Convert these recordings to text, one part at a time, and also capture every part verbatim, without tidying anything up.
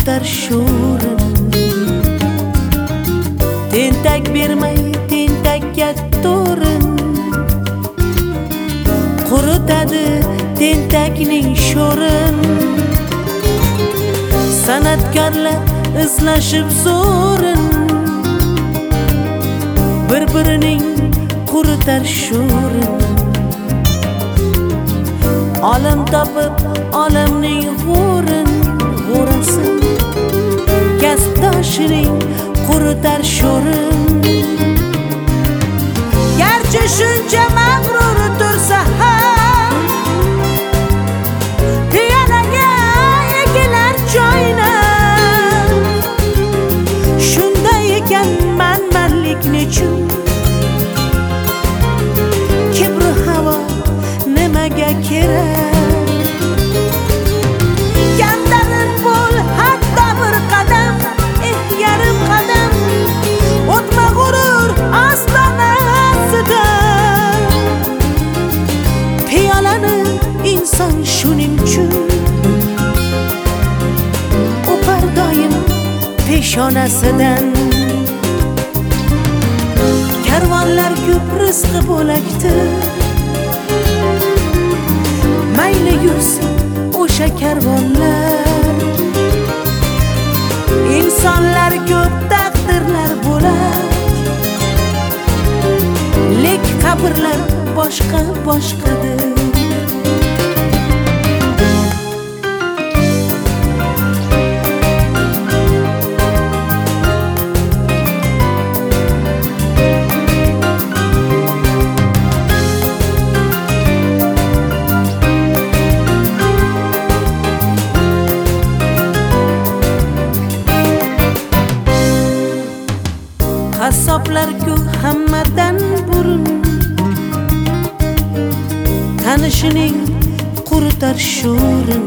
quritar sho'rin. Tentak bermay tentakka to'rin, quritadi tentakning sho'rin. San'atkorlar izlashib zo'rin, bir-birining quritar sho'rin. Olim topib olimning g'o'rin, g'o'rasi kasbdoshining quritar sho'rin. Garchi shuncha mag'rur tursa ham, piyolaga egilar joyni. Shunday ekan manmanlik nechun? Kibr havo nimaga kerak? Kamtarin bo'l hatto bir qadam, eh yarim qadam, o'tma g'urur ostonasidan. Piyolani inson shuning uchun o'par doim peshonasidan. Karvonlar ko'p rizqi bo'lakdir, mayli yursin o'sha karvonlar. Insonlar ko'p, taqdirlar bo'lak, lek qabrlar boshqa boshqadir. Qassoblar-ku hammadan burun, tanishining quritar sho'rin.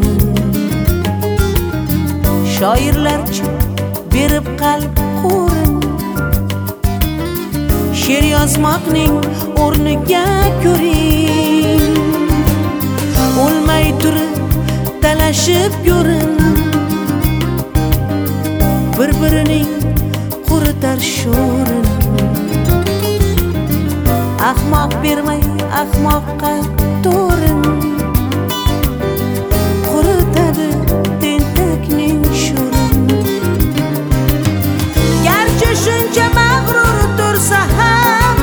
Shoirlarcha berib qalb qo'rin, she'r yozmoqning o'rniga ko'ring. O'lmay turib talashib yurin, bir-birining quritar sho'rin. Ahmoq bermay ahmoqqa to'rin, quritadi tentakning sho'rin. Garchi shuncha mag'rur tursa ham,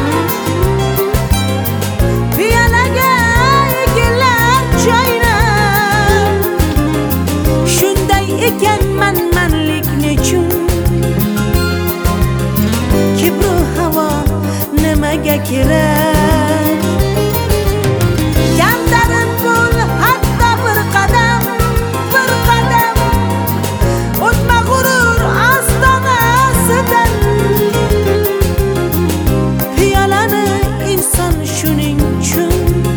piyolaga egilar joyni. Shunday ekan manmanlik nechun? Kibru havo nimaga kerak? Kamtarin bo'l hatto bir qadam, bir qadam, o'tma g'urur ostonasidan. Piyolani inson shuning uchun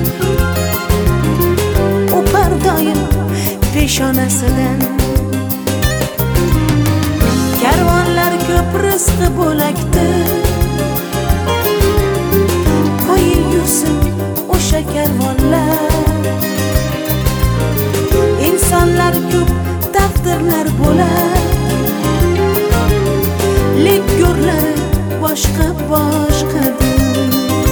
o'par doim peshonasidan. Karvonlar ko'p rizqi bo'lakdir, qo'yib yursin o'sha karvonlar. Insonlar ko'p, taqdirlar bo'lak, lek yo'llari boshqa boshqadir.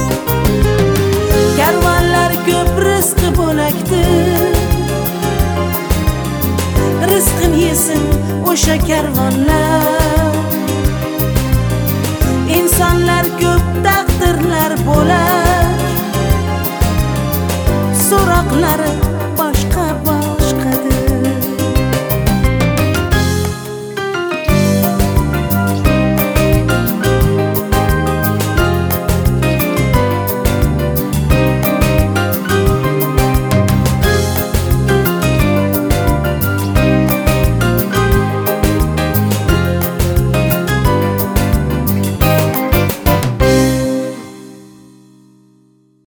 Karvonlar ko'p rizqi bo'lakdir, rizqini yesin o'sha karvonlar. Insonlar ko'p, taqdirlar bo'lak, so'roqlari